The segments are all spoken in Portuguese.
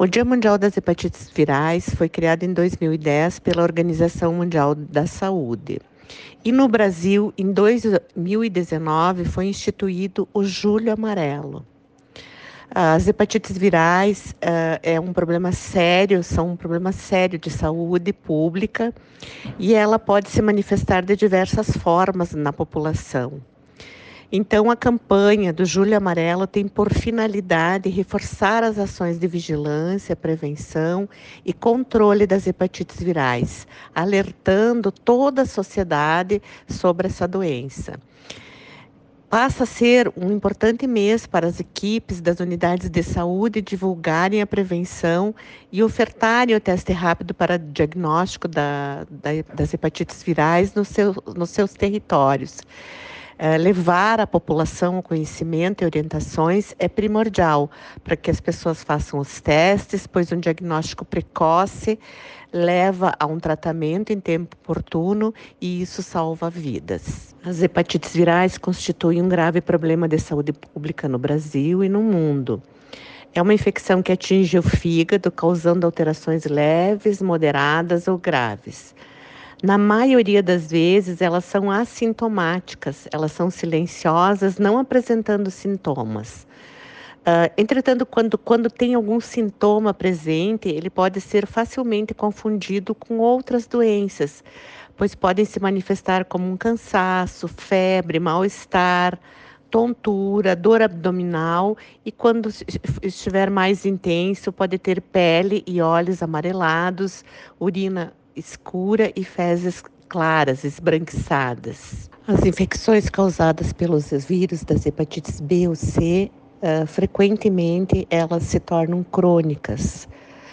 O Dia Mundial das Hepatites Virais foi criado em 2010 pela Organização Mundial da Saúde. E no Brasil, em 2019, foi instituído o Julho Amarelo. As hepatites virais é um problema sério, são um problema sério de saúde pública e ela pode se manifestar de diversas formas na população. Então, a campanha do Julho Amarelo tem por finalidade reforçar as ações de vigilância, prevenção e controle das hepatites virais, alertando toda a sociedade sobre essa doença. Passa a ser um importante mês para as equipes das unidades de saúde divulgarem a prevenção e ofertarem o teste rápido para diagnóstico das hepatites virais nos seus territórios. Levar a população ao conhecimento e orientações é primordial para que as pessoas façam os testes, pois um diagnóstico precoce leva a um tratamento em tempo oportuno e isso salva vidas. As hepatites virais constituem um grave problema de saúde pública no Brasil e no mundo. É uma infecção que atinge o fígado, causando alterações leves, moderadas ou graves. Na maioria das vezes, elas são assintomáticas, elas são silenciosas, não apresentando sintomas. Entretanto, quando tem algum sintoma presente, ele pode ser facilmente confundido com outras doenças, pois podem se manifestar como um cansaço, febre, mal-estar, tontura, dor abdominal e quando estiver mais intenso, pode ter pele e olhos amarelados, urina escura e fezes claras, esbranquiçadas. As infecções causadas pelos vírus das hepatites B ou C, frequentemente elas se tornam crônicas.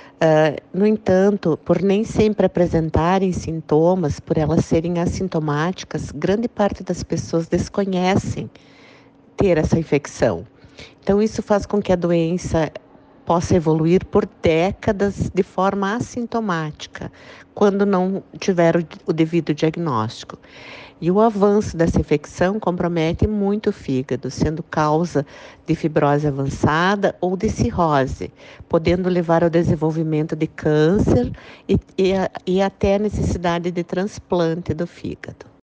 No entanto, por nem sempre apresentarem sintomas, por elas serem assintomáticas, grande parte das pessoas desconhecem ter essa infecção. Então, isso faz com que a doença possa evoluir por décadas de forma assintomática, quando não tiver o devido diagnóstico. E o avanço dessa infecção compromete muito o fígado, sendo causa de fibrose avançada ou de cirrose, podendo levar ao desenvolvimento de câncer e até a necessidade de transplante do fígado.